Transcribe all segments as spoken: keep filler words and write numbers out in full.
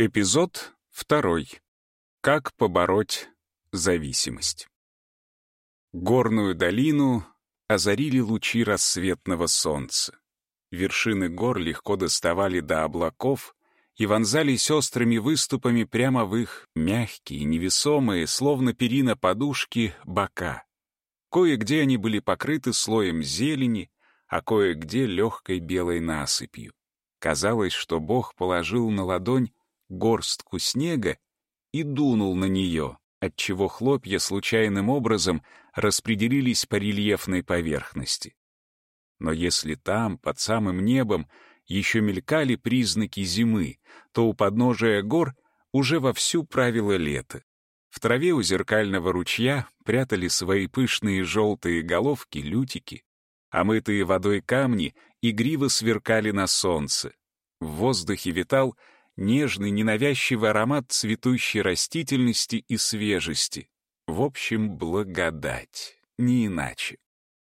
Эпизод второй. Как побороть зависимость. Горную долину озарили лучи рассветного солнца. Вершины гор легко доставали до облаков и вонзались острыми выступами прямо в их мягкие, невесомые, словно перина подушки, бока. Кое-где они были покрыты слоем зелени, а кое-где легкой белой насыпью. Казалось, что Бог положил на ладонь горстку снега и дунул на нее, отчего хлопья случайным образом распределились по рельефной поверхности. Но если там, под самым небом, еще мелькали признаки зимы, то у подножия гор уже вовсю правило лето. В траве у зеркального ручья прятали свои пышные желтые головки лютики, а мытые водой камни игриво сверкали на солнце. В воздухе витал нежный, ненавязчивый аромат цветущей растительности и свежести. В общем, благодать, не иначе.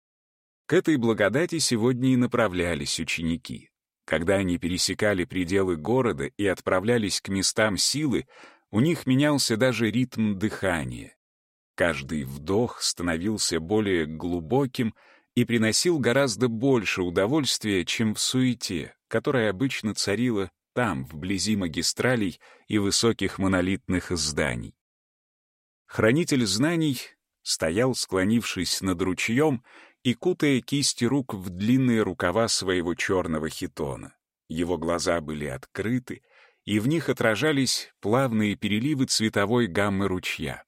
К этой благодати сегодня и направлялись ученики. Когда они пересекали пределы города и отправлялись к местам силы, у них менялся даже ритм дыхания. Каждый вдох становился более глубоким и приносил гораздо больше удовольствия, чем в суете, которая обычно царила там, вблизи магистралей и высоких монолитных зданий. Хранитель знаний стоял, склонившись над ручьем и кутая кисти рук в длинные рукава своего черного хитона. Его глаза были открыты, и в них отражались плавные переливы цветовой гаммы ручья.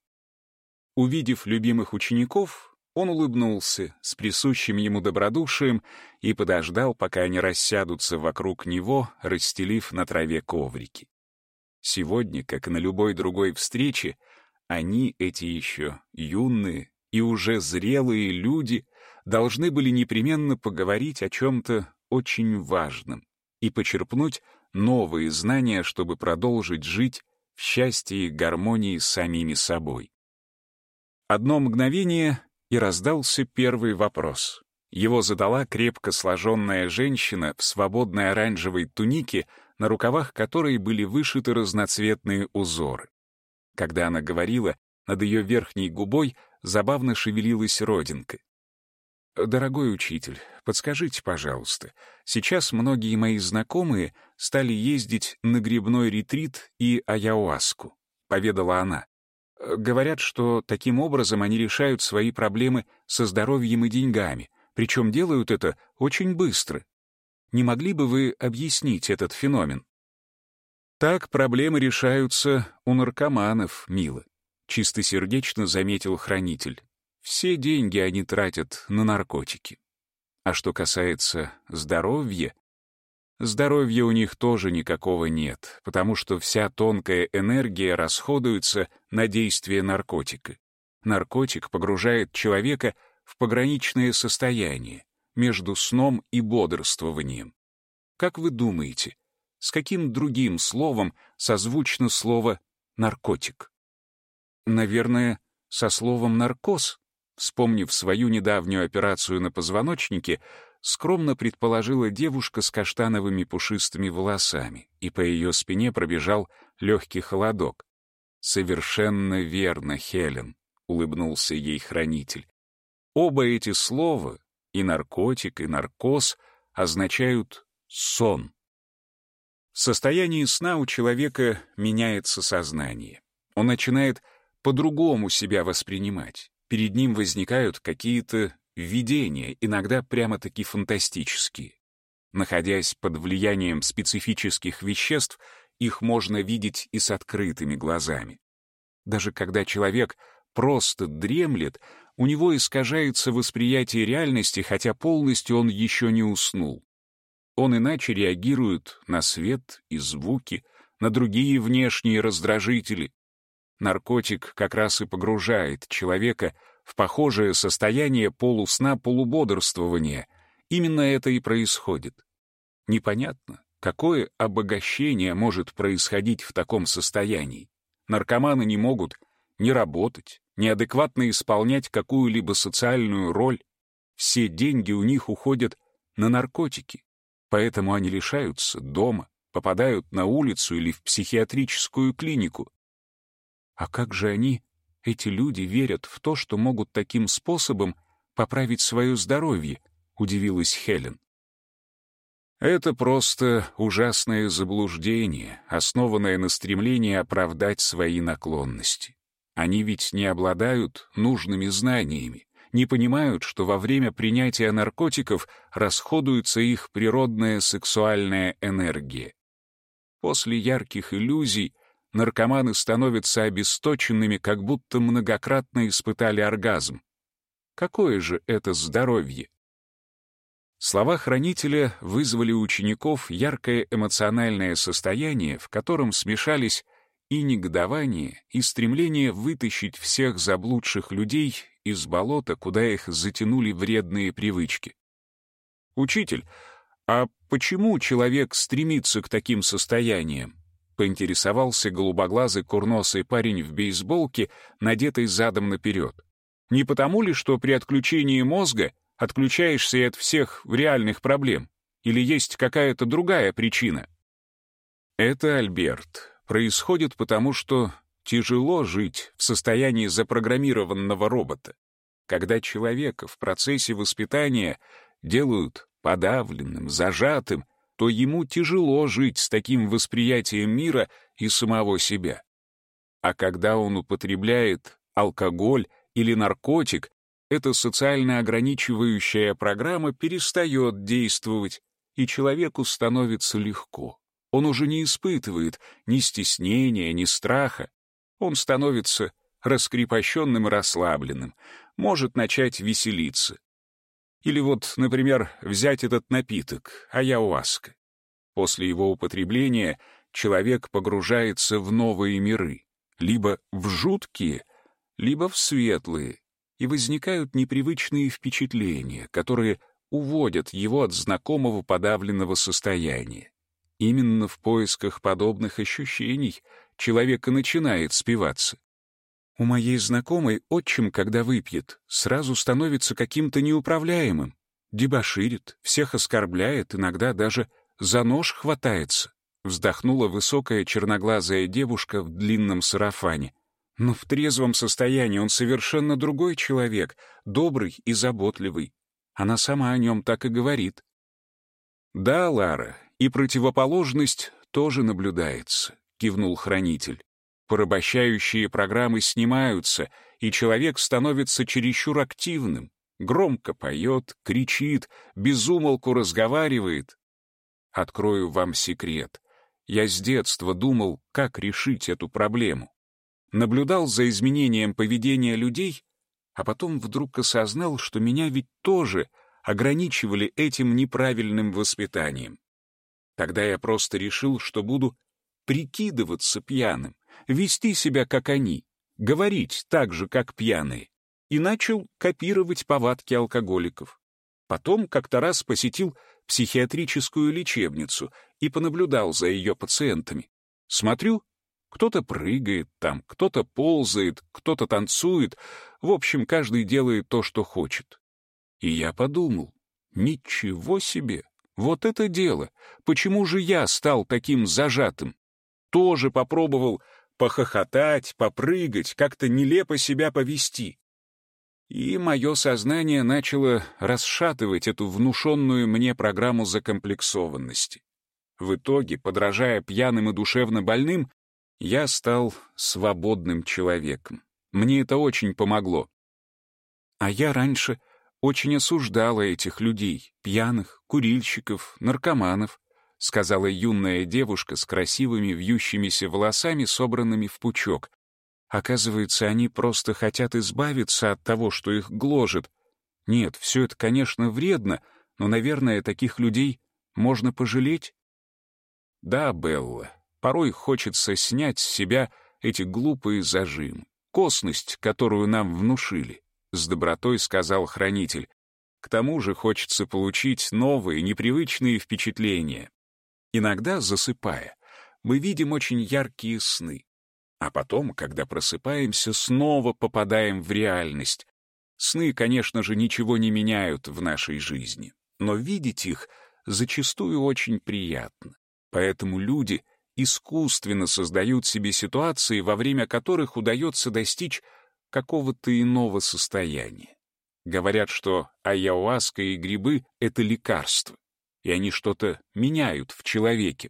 Увидев любимых учеников, он улыбнулся с присущим ему добродушием и подождал, пока они рассядутся вокруг него, расстелив на траве коврики. Сегодня, как и на любой другой встрече, они, эти еще юные и уже зрелые люди, должны были непременно поговорить о чем-то очень важном и почерпнуть новые знания, чтобы продолжить жить в счастье и гармонии с самими собой. Одно мгновение — и раздался первый вопрос. Его задала крепко сложенная женщина в свободной оранжевой тунике, на рукавах которой были вышиты разноцветные узоры. Когда она говорила, над ее верхней губой забавно шевелилась родинка. «Дорогой учитель, подскажите, пожалуйста, сейчас многие мои знакомые стали ездить на грибной ретрит и аяуаску», — поведала она. «Говорят, что таким образом они решают свои проблемы со здоровьем и деньгами, причем делают это очень быстро. Не могли бы вы объяснить этот феномен?» «Так проблемы решаются у наркоманов, мило», — чистосердечно заметил хранитель. «Все деньги они тратят на наркотики. А что касается здоровья, здоровья у них тоже никакого нет, потому что вся тонкая энергия расходуется на действие наркотика. Наркотик погружает человека в пограничное состояние между сном и бодрствованием. Как вы думаете, с каким другим словом созвучно слово «наркотик»? Наверное, со словом «наркоз», вспомнив свою недавнюю операцию на позвоночнике, скромно предположила девушка с каштановыми пушистыми волосами, и по ее спине пробежал легкий холодок. «Совершенно верно, Хелен», — улыбнулся ей хранитель. «Оба эти слова, и наркотик, и наркоз, означают сон». В состоянии сна у человека меняется сознание. Он начинает по-другому себя воспринимать. Перед ним возникают какие-то видения, иногда прямо-таки фантастические. Находясь под влиянием специфических веществ, их можно видеть и с открытыми глазами. Даже когда человек просто дремлет, у него искажается восприятие реальности, хотя полностью он еще не уснул. Он иначе реагирует на свет и звуки, на другие внешние раздражители. Наркотик как раз и погружает человека в похожее состояние полусна-полубодрствования. Именно это и происходит. Непонятно, какое обогащение может происходить в таком состоянии. Наркоманы не могут ни работать, ни адекватно исполнять какую-либо социальную роль. Все деньги у них уходят на наркотики, поэтому они лишаются дома, попадают на улицу или в психиатрическую клинику. А как же они, эти люди, верят в то, что могут таким способом поправить свое здоровье, удивилась Хелен. Это просто ужасное заблуждение, основанное на стремлении оправдать свои наклонности. Они ведь не обладают нужными знаниями, не понимают, что во время принятия наркотиков расходуется их природная сексуальная энергия. После ярких иллюзий наркоманы становятся обесточенными, как будто многократно испытали оргазм. Какое же это здоровье? Слова хранителя вызвали у учеников яркое эмоциональное состояние, в котором смешались и негодование, и стремление вытащить всех заблудших людей из болота, куда их затянули вредные привычки. «Учитель, а почему человек стремится к таким состояниям?» — поинтересовался голубоглазый курносый парень в бейсболке, надетый задом наперед. «Не потому ли, что при отключении мозга отключаешься и от всех реальных проблем? Или есть какая-то другая причина?» Это, Альберт, происходит потому, что тяжело жить в состоянии запрограммированного робота. Когда человека в процессе воспитания делают подавленным, зажатым, то ему тяжело жить с таким восприятием мира и самого себя. А когда он употребляет алкоголь или наркотик, эта социально ограничивающая программа перестает действовать, и человеку становится легко. Он уже не испытывает ни стеснения, ни страха. Он становится раскрепощенным и расслабленным, может начать веселиться. Или вот, например, взять этот напиток, аяуаска. После его употребления человек погружается в новые миры, либо в жуткие, либо в светлые, и возникают непривычные впечатления, которые уводят его от знакомого подавленного состояния. Именно в поисках подобных ощущений человек и начинает спиваться. У моей знакомой отчим, когда выпьет, сразу становится каким-то неуправляемым, дебоширит, всех оскорбляет, иногда даже за нож хватается, вздохнула высокая черноглазая девушка в длинном сарафане. Но в трезвом состоянии он совершенно другой человек, добрый и заботливый. Она сама о нем так и говорит. «Да, Лара, и противоположность тоже наблюдается», — кивнул хранитель. Порабощающие программы снимаются, и человек становится чересчур активным, громко поет, кричит, без умолку разговаривает. Открою вам секрет. Я с детства думал, как решить эту проблему. Наблюдал за изменением поведения людей, а потом вдруг осознал, что меня ведь тоже ограничивали этим неправильным воспитанием. Тогда я просто решил, что буду прикидываться пьяным, вести себя как они, говорить так же, как пьяные, и начал копировать повадки алкоголиков. Потом как-то раз посетил психиатрическую лечебницу и понаблюдал за ее пациентами. Смотрю, кто-то прыгает там, кто-то ползает, кто-то танцует, в общем, каждый делает то, что хочет. И я подумал, ничего себе, вот это дело, почему же я стал таким зажатым? Тоже попробовал похохотать, попрыгать, как-то нелепо себя повести. И мое сознание начало расшатывать эту внушенную мне программу закомплексованности. В итоге, подражая пьяным и душевно больным, я стал свободным человеком. Мне это очень помогло. А я раньше очень осуждала этих людей, пьяных, курильщиков, наркоманов, сказала юная девушка с красивыми вьющимися волосами, собранными в пучок. Оказывается, они просто хотят избавиться от того, что их гложет. Нет, все это, конечно, вредно, но, наверное, таких людей можно пожалеть. Да, Белла, порой хочется снять с себя эти глупые зажимы, косность, которую нам внушили, — с добротой сказал хранитель. К тому же хочется получить новые, непривычные впечатления. Иногда, засыпая, мы видим очень яркие сны. А потом, когда просыпаемся, снова попадаем в реальность. Сны, конечно же, ничего не меняют в нашей жизни, но видеть их зачастую очень приятно. Поэтому люди искусственно создают себе ситуации, во время которых удается достичь какого-то иного состояния. Говорят, что айауаска и грибы — это лекарства, и они что-то меняют в человеке.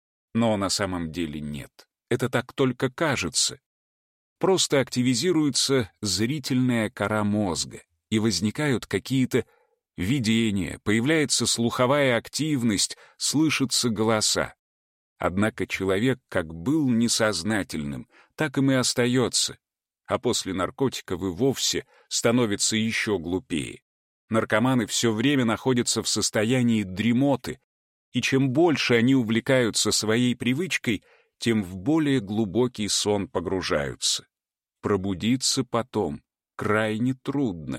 Но на самом деле нет. Это так только кажется. Просто активизируется зрительная кора мозга, и возникают какие-то видения, появляется слуховая активность, слышатся голоса. Однако человек как был несознательным, так им и остается. А после наркотиков и вовсе становится еще глупее. Наркоманы все время находятся в состоянии дремоты, и чем больше они увлекаются своей привычкой, тем в более глубокий сон погружаются. Пробудиться потом крайне трудно.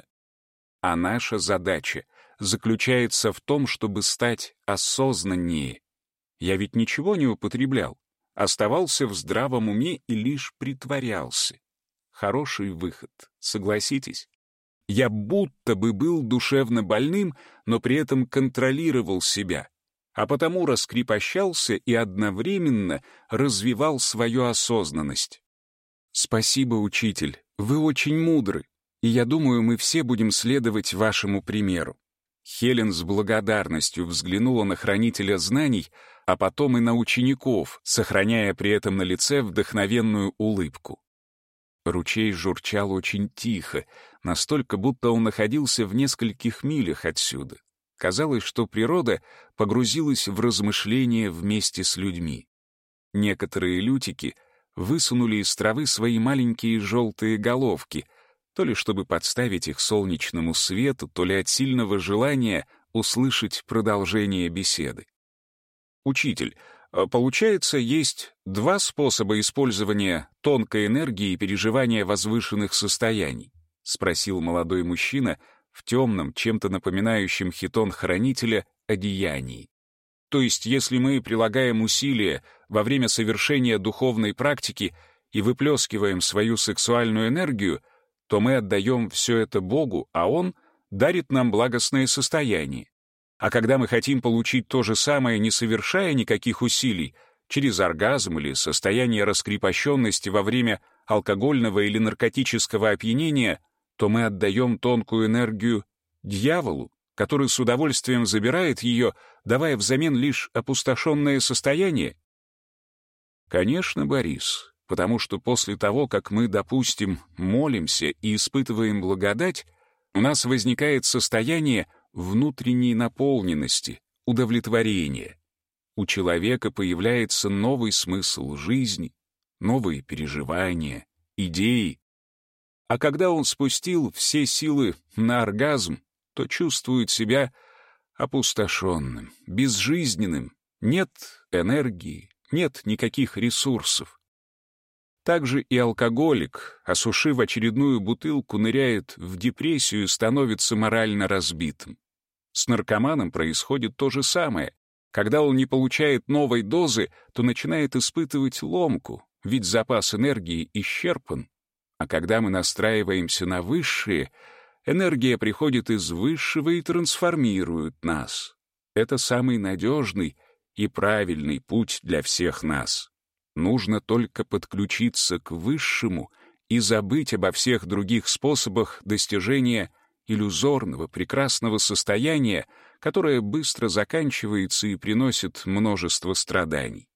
А наша задача заключается в том, чтобы стать осознаннее. Я ведь ничего не употреблял, оставался в здравом уме и лишь притворялся. Хороший выход, согласитесь? Я будто бы был душевно больным, но при этом контролировал себя, а потому раскрепощался и одновременно развивал свою осознанность. Спасибо, учитель, вы очень мудры, и я думаю, мы все будем следовать вашему примеру. Хелен с благодарностью взглянула на хранителя знаний, а потом и на учеников, сохраняя при этом на лице вдохновенную улыбку. Ручей журчал очень тихо, настолько, будто он находился в нескольких милях отсюда. Казалось, что природа погрузилась в размышления вместе с людьми. Некоторые лютики высунули из травы свои маленькие желтые головки, то ли чтобы подставить их солнечному свету, то ли от сильного желания услышать продолжение беседы. «Учитель, получается, есть два способа использования тонкой энергии и переживания возвышенных состояний?» — спросил молодой мужчина в темном, чем-то напоминающем хитон хранителя, одеянии. «То есть, если мы прилагаем усилия во время совершения духовной практики и выплескиваем свою сексуальную энергию, то мы отдаем все это Богу, а Он дарит нам благостное состояние. А когда мы хотим получить то же самое, не совершая никаких усилий, через оргазм или состояние раскрепощенности во время алкогольного или наркотического опьянения, то мы отдаем тонкую энергию дьяволу, который с удовольствием забирает ее, давая взамен лишь опустошенное состояние. Конечно, Борис, потому что после того, как мы, допустим, молимся и испытываем благодать, у нас возникает состояние внутренней наполненности, удовлетворения. У человека появляется новый смысл жизни, новые переживания, идеи. А когда он спустил все силы на оргазм, то чувствует себя опустошенным, безжизненным, нет энергии, нет никаких ресурсов. Также и алкоголик, осушив очередную бутылку, ныряет в депрессию и становится морально разбитым. С наркоманом происходит то же самое. Когда он не получает новой дозы, то начинает испытывать ломку, ведь запас энергии исчерпан. А когда мы настраиваемся на высшее, энергия приходит из высшего и трансформирует нас. Это самый надежный и правильный путь для всех нас. Нужно только подключиться к высшему и забыть обо всех других способах достижения иллюзорного, прекрасного состояния, которое быстро заканчивается и приносит множество страданий.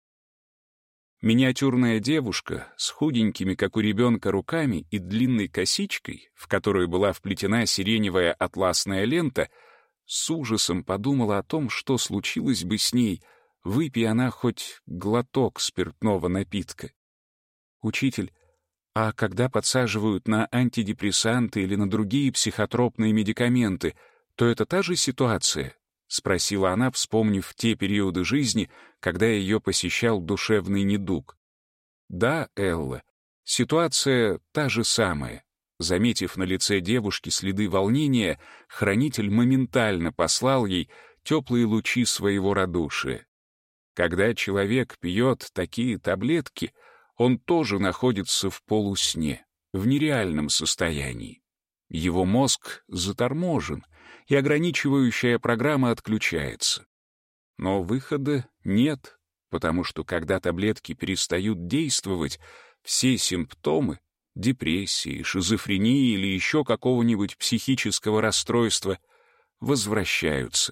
Миниатюрная девушка с худенькими, как у ребенка, руками и длинной косичкой, в которую была вплетена сиреневая атласная лента, с ужасом подумала о том, что случилось бы с ней, выпей она хоть глоток спиртного напитка. «Учитель, а когда подсаживают на антидепрессанты или на другие психотропные медикаменты, то это та же ситуация?» — спросила она, вспомнив те периоды жизни, когда ее посещал душевный недуг. «Да, Элла, ситуация та же самая». Заметив на лице девушки следы волнения, хранитель моментально послал ей теплые лучи своего радушия. Когда человек пьет такие таблетки, он тоже находится в полусне, в нереальном состоянии. Его мозг заторможен, и ограничивающая программа отключается. Но выхода нет. потому что когда таблетки перестают действовать, все симптомы — депрессии, шизофрении или еще какого-нибудь психического расстройства — возвращаются.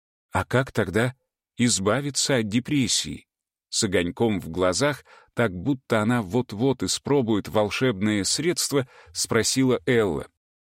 А как тогда избавиться от депрессии? С огоньком в глазах, так будто она вот-вот испробует волшебное средство, спросила Элла.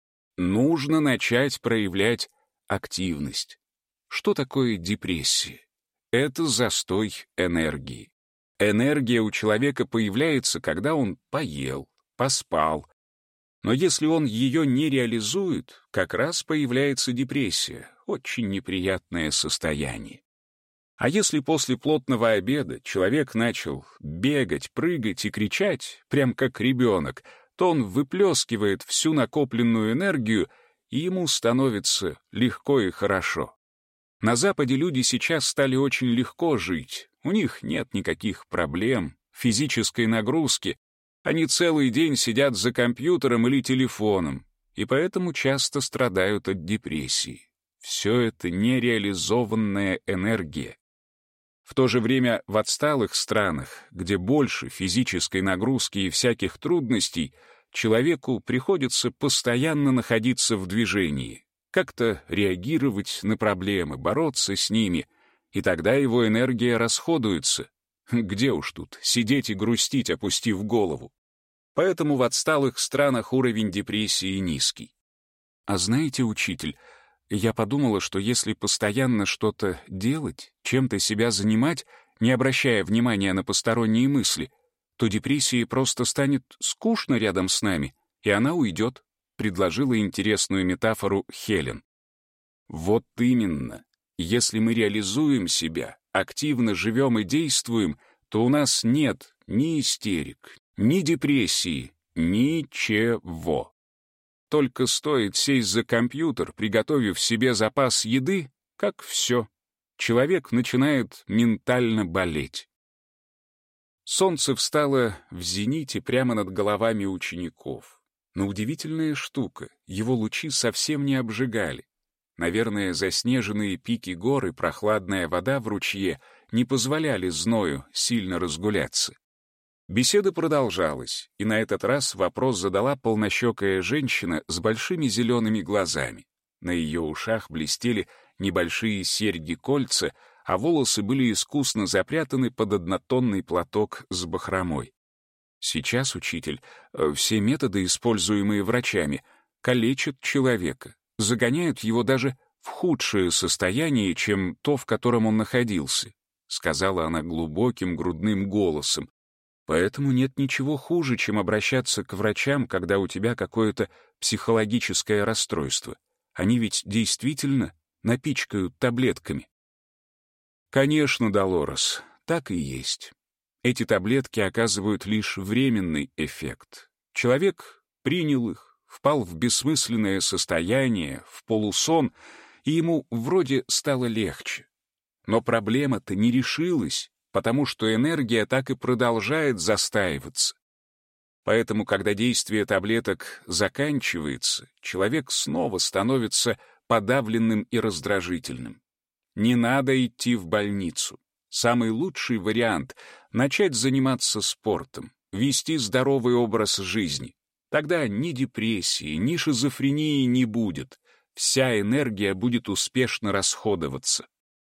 Нужно начать проявлять активность. Что такое депрессия? Это застой энергии. Энергия у человека появляется, когда он поел, поспал. Но если он ее не реализует, как раз появляется депрессия, очень неприятное состояние. А если после плотного обеда человек начал бегать, прыгать и кричать, прям как ребенок, то он выплескивает всю накопленную энергию, и ему становится легко и хорошо. На Западе люди сейчас стали очень легко жить, у них нет никаких проблем, физической нагрузки, они целый день сидят за компьютером или телефоном, и поэтому часто страдают от депрессии. Все это нереализованная энергия. В то же время в отсталых странах, где больше физической нагрузки и всяких трудностей, человеку приходится постоянно находиться в движении, как-то реагировать на проблемы, бороться с ними, и тогда его энергия расходуется. Где уж тут сидеть и грустить, опустив голову? Поэтому в отсталых странах уровень депрессии низкий. А знаете, учитель, я подумала, что если постоянно что-то делать, чем-то себя занимать, не обращая внимания на посторонние мысли, то депрессии просто станет скучно рядом с нами, и она уйдет, предложила интересную метафору Хелен. Вот именно. Если мы реализуем себя, активно живем и действуем, то у нас нет ни истерик, ни депрессии, ничего. Только стоит сесть за компьютер, приготовив себе запас еды, как все. Человек начинает ментально болеть. Солнце встало в зените прямо над головами учеников. Но удивительная штука, его лучи совсем не обжигали. Наверное, заснеженные пики гор и прохладная вода в ручье не позволяли зною сильно разгуляться. Беседа продолжалась, и на этот раз вопрос задала полнощекая женщина с большими зелеными глазами. На ее ушах блестели небольшие серьги-кольца, а волосы были искусно запрятаны под однотонный платок с бахромой. Сейчас, учитель, все методы, используемые врачами, калечат человека, загоняют его даже в худшее состояние, чем то, в котором он находился, сказала она глубоким грудным голосом. Поэтому нет ничего хуже, чем обращаться к врачам, когда у тебя какое-то психологическое расстройство. Они ведь действительно напичкают таблетками. Конечно, Долорес, так и есть. Эти таблетки оказывают лишь временный эффект. Человек принял их, впал в бессмысленное состояние, в полусон, и ему вроде стало легче. Но проблема-то не решилась, потому что энергия так и продолжает застаиваться. Поэтому, когда действие таблеток заканчивается, человек снова становится подавленным и раздражительным. Не надо идти в больницу. Самый лучший вариант — начать заниматься спортом, вести здоровый образ жизни. Тогда ни депрессии, ни шизофрении не будет. Вся энергия будет успешно расходоваться.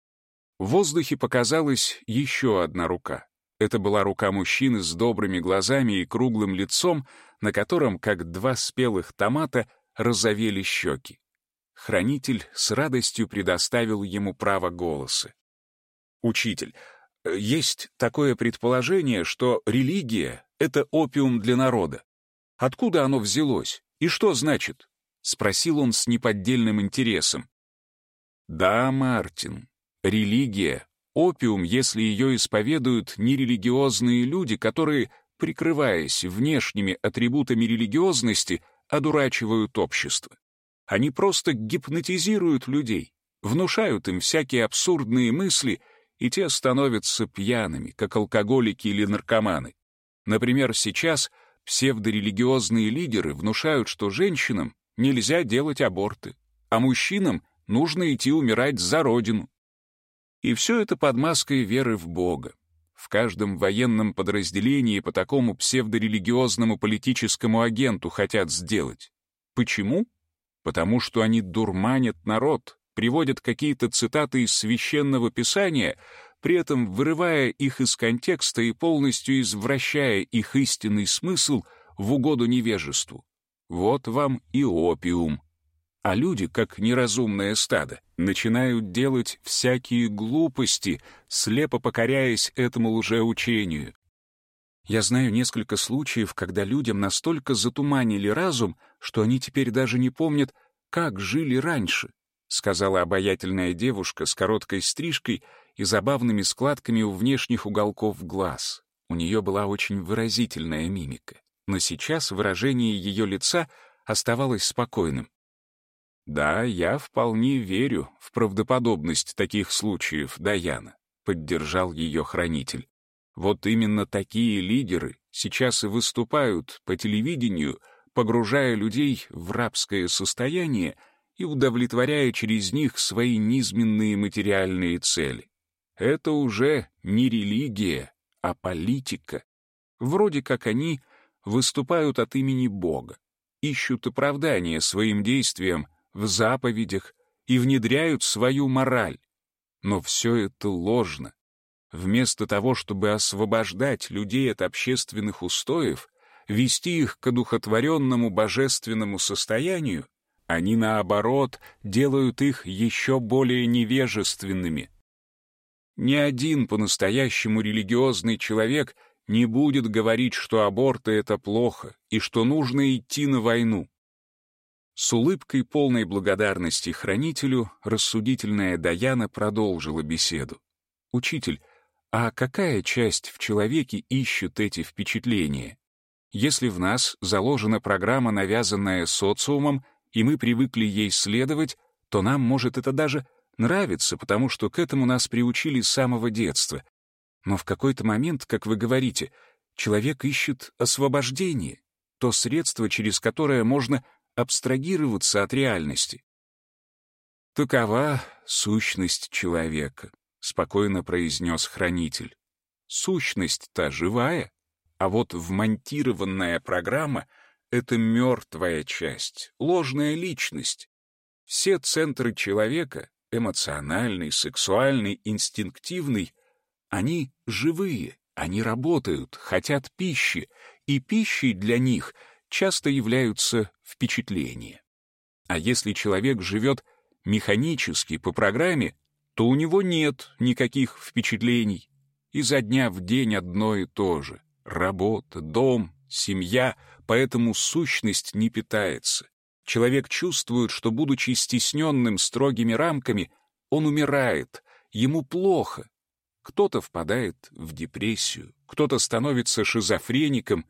В воздухе показалась еще одна рука. Это была рука мужчины с добрыми глазами и круглым лицом, на котором, как два спелых томата, розовели щеки. Хранитель с радостью предоставил ему право голоса. «Учитель, есть такое предположение, что религия — это опиум для народа. Откуда оно взялось и что значит?» — спросил он с неподдельным интересом. «Да, Мартин, религия — опиум, если ее исповедуют нерелигиозные люди, которые, прикрываясь внешними атрибутами религиозности, одурачивают общество. Они просто гипнотизируют людей, внушают им всякие абсурдные мысли, и те становятся пьяными, как алкоголики или наркоманы. Например, сейчас псевдорелигиозные лидеры внушают, что женщинам нельзя делать аборты, а мужчинам нужно идти умирать за родину. И все это под маской веры в Бога. В каждом военном подразделении по такому псевдорелигиозному политическому агенту хотят сделать. Почему? Потому что они дурманят народ, приводят какие-то цитаты из Священного Писания, при этом вырывая их из контекста и полностью извращая их истинный смысл в угоду невежеству. Вот вам и опиум. А люди, как неразумное стадо, начинают делать всякие глупости, слепо покоряясь этому лжеучению. Я знаю несколько случаев, когда людям настолько затуманили разум, что они теперь даже не помнят, как жили раньше, сказала обаятельная девушка с короткой стрижкой и забавными складками у внешних уголков глаз. У нее была очень выразительная мимика, но сейчас выражение ее лица оставалось спокойным. «Да, я вполне верю в правдоподобность таких случаев, Даяна», — поддержал ее хранитель. «Вот именно такие лидеры сейчас и выступают по телевидению, погружая людей в рабское состояние и удовлетворяя через них свои низменные материальные цели. Это уже не религия, а политика. Вроде как они выступают от имени Бога, ищут оправдания своим действиям в заповедях и внедряют свою мораль. Но все это ложно. Вместо того, чтобы освобождать людей от общественных устоев, вести их к одухотворенному божественному состоянию, они, наоборот, делают их еще более невежественными. Ни один по-настоящему религиозный человек не будет говорить, что аборты — это плохо и что нужно идти на войну. С улыбкой полной благодарности хранителю рассудительная Даяна продолжила беседу. «Учитель, а какая часть в человеке ищет эти впечатления? Если в нас заложена программа, навязанная социумом, и мы привыкли ей следовать, то нам может это даже нравиться, потому что к этому нас приучили с самого детства. Но в какой-то момент, как вы говорите, человек ищет освобождение, то средство, через которое можно абстрагироваться от реальности. «Такова сущность человека», — спокойно произнес хранитель. «Сущность-то живая, а вот вмонтированная программа — это мертвая часть, ложная личность. Все центры человека — эмоциональный, сексуальный, инстинктивный — они живые, они работают, хотят пищи, и пищей для них часто являются впечатления. А если человек живет механически по программе, то у него нет никаких впечатлений. Изо дня в день одно и то же. Работа, дом, семья, поэтому сущность не питается. Человек чувствует, что, будучи стесненным строгими рамками, он умирает, ему плохо. Кто-то впадает в депрессию, кто-то становится шизофреником,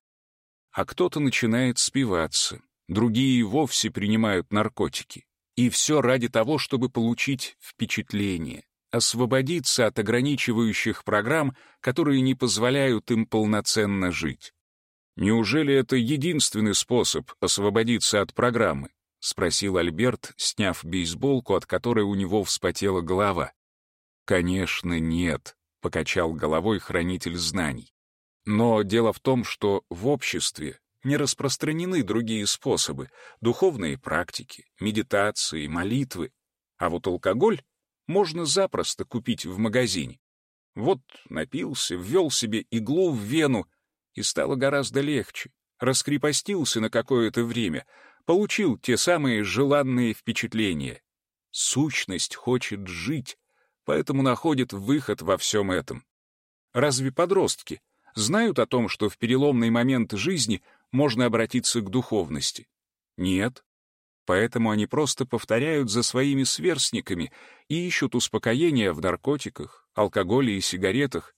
а кто-то начинает спиваться, другие и вовсе принимают наркотики. И все ради того, чтобы получить впечатление, освободиться от ограничивающих программ, которые не позволяют им полноценно жить. «Неужели это единственный способ освободиться от программы?» — спросил Альберт, сняв бейсболку, от которой у него вспотела голова. «Конечно, нет», — покачал головой хранитель знаний. «Но дело в том, что в обществе не распространены другие способы, духовные практики, медитации, молитвы. А вот алкоголь можно запросто купить в магазине. Вот напился, ввел себе иглу в вену, и стало гораздо легче. Раскрепостился на какое-то время, получил те самые желанные впечатления. Сущность хочет жить, поэтому находит выход во всем этом. Разве подростки знают о том, что в переломный момент жизни можно обратиться к духовности? Нет. Поэтому они просто повторяют за своими сверстниками и ищут успокоения в наркотиках, алкоголе и сигаретах.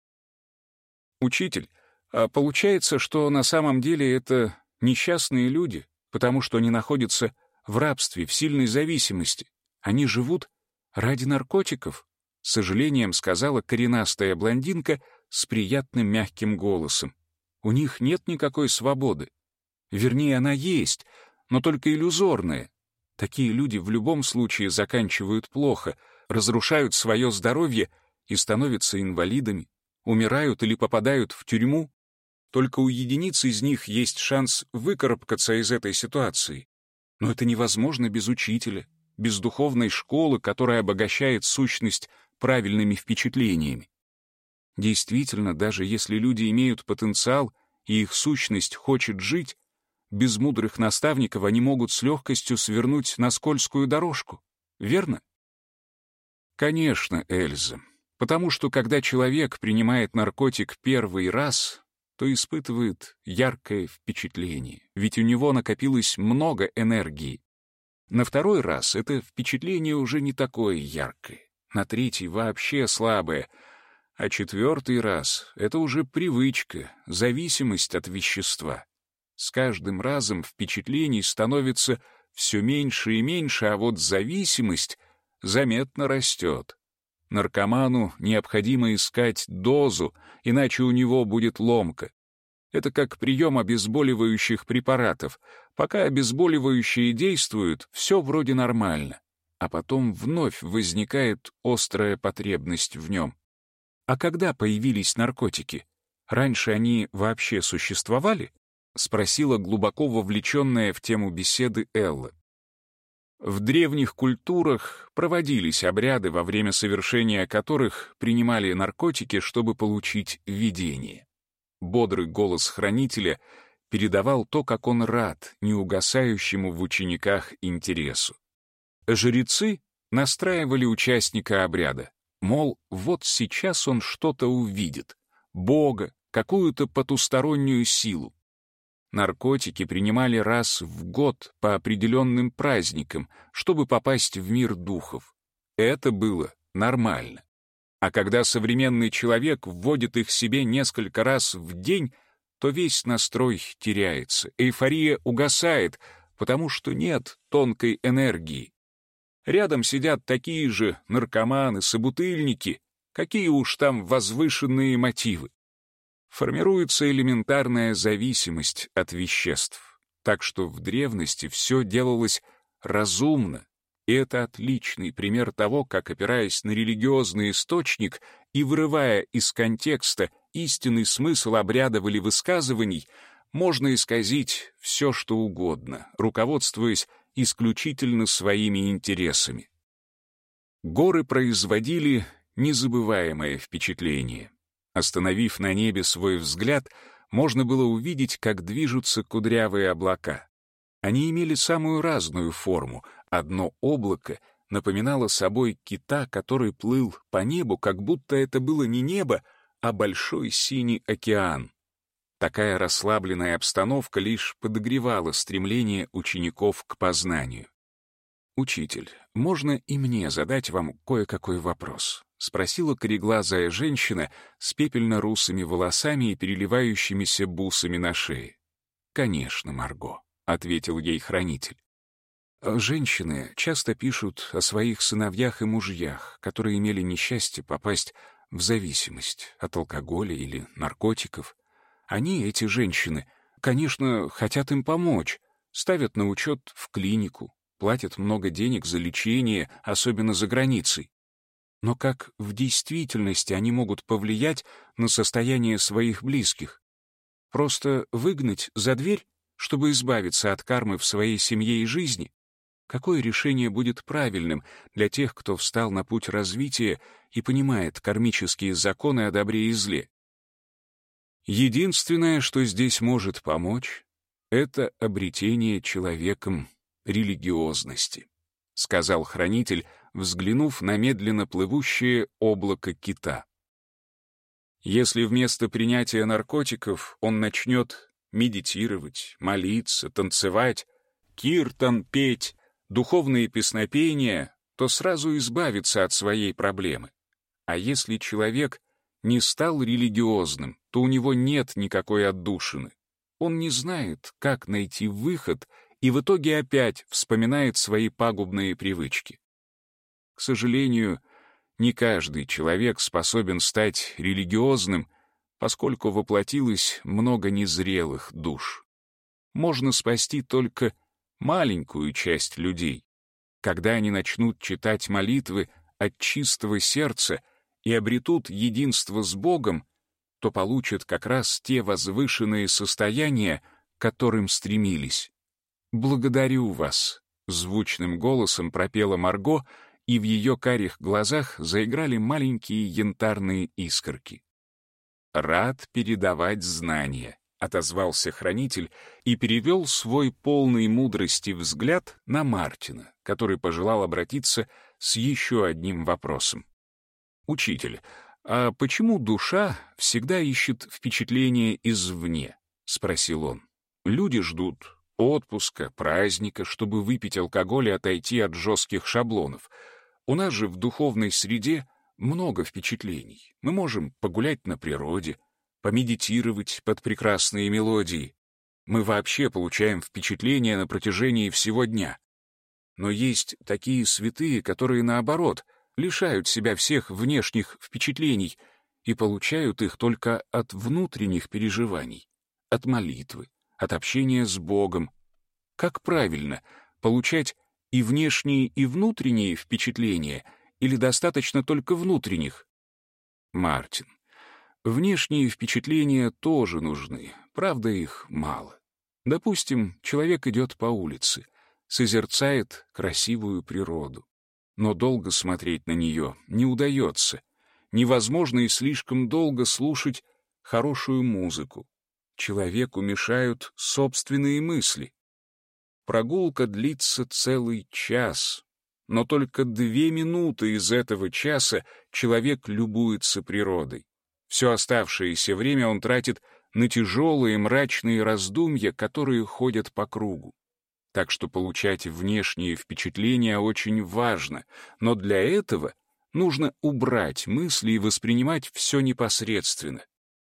Учитель, а получается, что на самом деле это несчастные люди, потому что они находятся в рабстве, в сильной зависимости. Они живут ради наркотиков, с сожалением сказала коренастая блондинка с приятным мягким голосом. У них нет никакой свободы. Вернее, она есть, но только иллюзорная. Такие люди в любом случае заканчивают плохо, разрушают свое здоровье и становятся инвалидами. умирают или попадают в тюрьму. Только у единиц из них есть шанс выкарабкаться из этой ситуации. Но это невозможно без учителя, без духовной школы, которая обогащает сущность правильными впечатлениями. Действительно, даже если люди имеют потенциал, и их сущность хочет жить, без мудрых наставников они могут с легкостью свернуть на скользкую дорожку. Верно? Конечно, Эльза. Потому что когда человек принимает наркотик первый раз, то испытывает яркое впечатление, ведь у него накопилось много энергии. На второй раз это впечатление уже не такое яркое, на третий вообще слабое, а четвертый раз — это уже привычка, зависимость от вещества. С каждым разом впечатлений становится все меньше и меньше, а вот зависимость заметно растет. Наркоману необходимо искать дозу, иначе у него будет ломка. Это как прием обезболивающих препаратов. Пока обезболивающие действуют, все вроде нормально, а потом вновь возникает острая потребность в нем. А когда появились наркотики? Раньше они вообще существовали? Спросила глубоко вовлеченная в тему беседы Элла. В древних культурах проводились обряды, во время совершения которых принимали наркотики, чтобы получить видение. Бодрый голос хранителя передавал то, как он рад неугасающему в учениках интересу. Жрецы настраивали участника обряда, мол, вот сейчас он что-то увидит, Бога, какую-то потустороннюю силу. Наркотики принимали раз в год по определенным праздникам, чтобы попасть в мир духов. Это было нормально. А когда современный человек вводит их себе несколько раз в день, то весь настрой теряется, эйфория угасает, потому что нет тонкой энергии. Рядом сидят такие же наркоманы, собутыльники, какие уж там возвышенные мотивы. Формируется элементарная зависимость от веществ. Так что в древности все делалось разумно, и это отличный пример того, как, опираясь на религиозный источник и вырывая из контекста истинный смысл обрядов или высказываний, можно исказить все, что угодно, руководствуясь исключительно своими интересами. Горы производили незабываемое впечатление. Остановив на небе свой взгляд, можно было увидеть, как движутся кудрявые облака. Они имели самую разную форму. Одно облако напоминало собой кита, который плыл по небу, как будто это было не небо, а большой синий океан. Такая расслабленная обстановка лишь подогревала стремление учеников к познанию. «Учитель, можно и мне задать вам кое-какой вопрос?» — спросила кореглазая женщина с пепельно-русыми волосами и переливающимися бусами на шее. «Конечно, Марго», — ответил ей хранитель. «Женщины часто пишут о своих сыновьях и мужьях, которые имели несчастье попасть в зависимость от алкоголя или наркотиков. Они, эти женщины, конечно, хотят им помочь, ставят на учет в клинику, платят много денег за лечение, особенно за границей. Но как в действительности они могут повлиять на состояние своих близких? Просто выгнать за дверь, чтобы избавиться от кармы в своей семье и жизни? Какое решение будет правильным для тех, кто встал на путь развития и понимает кармические законы о добре и зле? Единственное, что здесь может помочь, это обретение человеком религиозности, — сказал хранитель, взглянув на медленно плывущее облако кита. Если вместо принятия наркотиков он начнет медитировать, молиться, танцевать, киртан петь, духовные песнопения, то сразу избавится от своей проблемы. А если человек не стал религиозным, то у него нет никакой отдушины. Он не знает, как найти выход, и в итоге опять вспоминает свои пагубные привычки. К сожалению, не каждый человек способен стать религиозным, поскольку воплотилось много незрелых душ. Можно спасти только маленькую часть людей. Когда они начнут читать молитвы от чистого сердца и обретут единство с Богом, то получат как раз те возвышенные состояния, к которым стремились. «Благодарю вас», — звучным голосом пропела Марго, и в ее карих глазах заиграли маленькие янтарные искорки. «Рад передавать знания», — отозвался хранитель и перевел свой полный мудрости взгляд на Мартина, который пожелал обратиться с еще одним вопросом. «Учитель, а почему душа всегда ищет впечатления извне?» — спросил он. «Люди ждут отпуска, праздника, чтобы выпить алкоголь и отойти от жестких шаблонов. У нас же в духовной среде много впечатлений. Мы можем погулять на природе, помедитировать под прекрасные мелодии. Мы вообще получаем впечатления на протяжении всего дня. Но есть такие святые, которые, наоборот, лишают себя всех внешних впечатлений и получают их только от внутренних переживаний, от молитвы, от общения с Богом. Как правильно получать и внешние, и внутренние впечатления, или достаточно только внутренних? Мартин, внешние впечатления тоже нужны, правда, их мало. Допустим, человек идет по улице, созерцает красивую природу, но долго смотреть на нее не удается. Невозможно и слишком долго слушать хорошую музыку. Человеку мешают собственные мысли. Прогулка длится целый час, но только две минуты из этого часа человек любуется природой. Все оставшееся время он тратит на тяжелые мрачные раздумья, которые ходят по кругу. Так что получать внешние впечатления очень важно, но для этого нужно убрать мысли и воспринимать все непосредственно.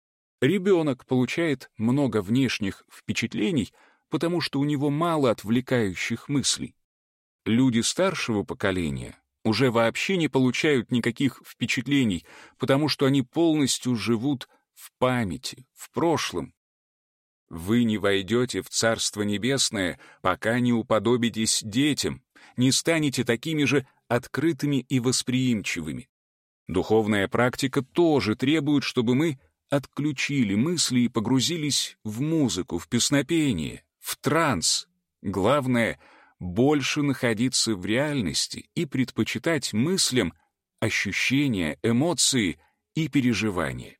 Ребенок получает много внешних впечатлений, потому что у него мало отвлекающих мыслей. Люди старшего поколения уже вообще не получают никаких впечатлений, потому что они полностью живут в памяти, в прошлом. Вы не войдете в Царство Небесное, пока не уподобитесь детям, не станете такими же открытыми и восприимчивыми. Духовная практика тоже требует, чтобы мы отключили мысли и погрузились в музыку, в песнопение, в транс. Главное — больше находиться в реальности и предпочитать мыслям ощущения, эмоции и переживания.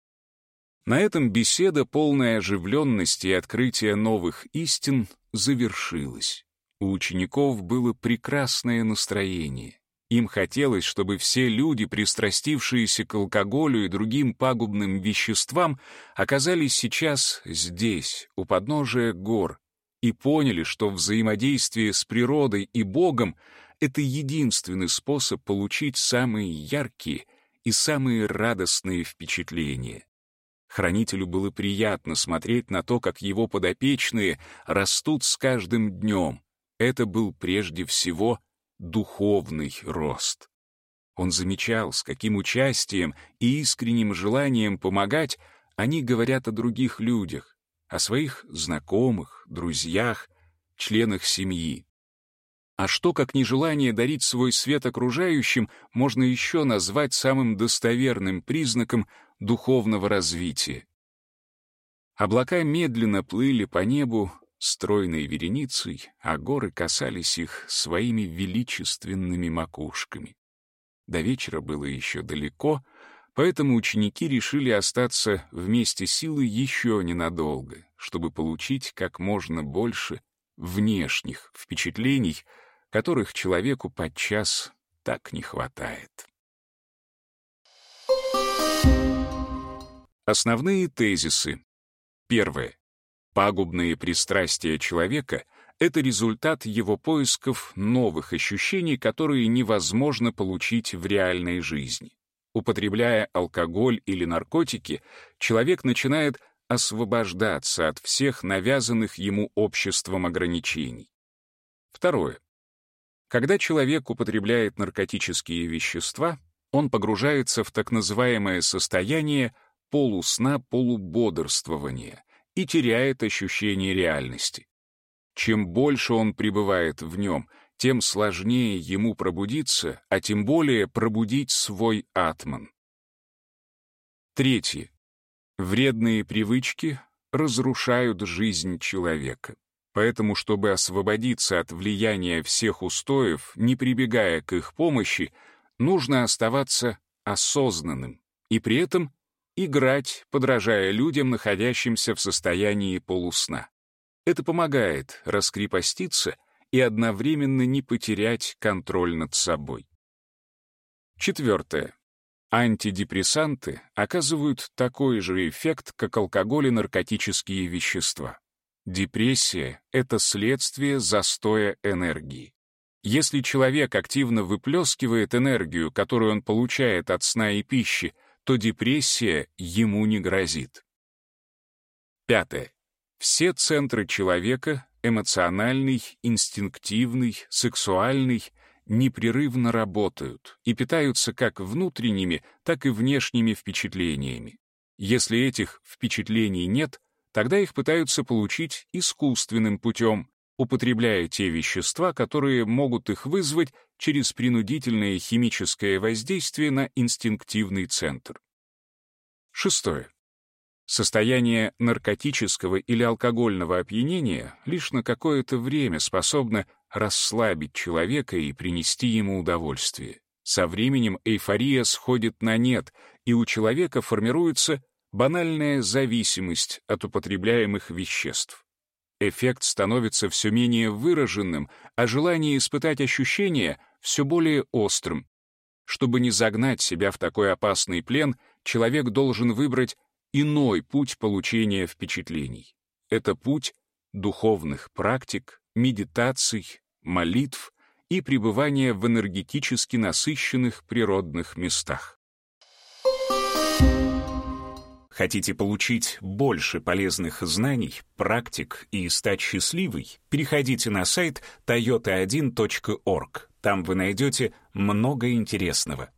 На этом беседа, полная оживленности и открытия новых истин, завершилась. У учеников было прекрасное настроение. Им хотелось, чтобы все люди, пристрастившиеся к алкоголю и другим пагубным веществам, оказались сейчас здесь, у подножия гор, и поняли, что взаимодействие с природой и Богом — это единственный способ получить самые яркие и самые радостные впечатления. Хранителю было приятно смотреть на то, как его подопечные растут с каждым днем. Это был прежде всего духовный рост. Он замечал, с каким участием и искренним желанием помогать они говорят о других людях, о своих знакомых, друзьях, членах семьи. А что, как нежелание дарить свой свет окружающим, можно еще назвать самым достоверным признаком духовного развития? Облака медленно плыли по небу стройной вереницей, а горы касались их своими величественными макушками. До вечера было еще далеко, поэтому ученики решили остаться вместе силы еще ненадолго, чтобы получить как можно больше внешних впечатлений, которых человеку подчас так не хватает. Основные тезисы. Первое. Пагубные пристрастия человека — это результат его поисков новых ощущений, которые невозможно получить в реальной жизни. Употребляя алкоголь или наркотики, человек начинает освобождаться от всех навязанных ему обществом ограничений. Второе. Когда человек употребляет наркотические вещества, он погружается в так называемое состояние полусна-полубодрствования и теряет ощущение реальности. Чем больше он пребывает в нем, тем сложнее ему пробудиться, а тем более пробудить свой атман. Третье. Вредные привычки разрушают жизнь человека. Поэтому, чтобы освободиться от влияния всех устоев, не прибегая к их помощи, нужно оставаться осознанным и при этом играть, подражая людям, находящимся в состоянии полусна. Это помогает раскрепоститься и одновременно не потерять контроль над собой. Четвертое. Антидепрессанты оказывают такой же эффект, как алкоголь и наркотические вещества. Депрессия — это следствие застоя энергии. Если человек активно выплескивает энергию, которую он получает от сна и пищи, то депрессия ему не грозит. Пятое. Все центры человека — эмоциональный, инстинктивный, сексуальный — непрерывно работают и питаются как внутренними, так и внешними впечатлениями. Если этих впечатлений нет, тогда их пытаются получить искусственным путем, употребляя те вещества, которые могут их вызвать через принудительное химическое воздействие на инстинктивный центр. Шестое. Состояние наркотического или алкогольного опьянения лишь на какое-то время способно расслабить человека и принести ему удовольствие. Со временем эйфория сходит на нет, и у человека формируется банальная зависимость от употребляемых веществ. Эффект становится все менее выраженным, а желание испытать ощущения все более острым. Чтобы не загнать себя в такой опасный плен, человек должен выбрать иной путь получения впечатлений. Это путь духовных практик, медитаций, молитв и пребывания в энергетически насыщенных природных местах. Хотите получить больше полезных знаний, практик и стать счастливой? Переходите на сайт тойота один точка орг. Там вы найдете много интересного.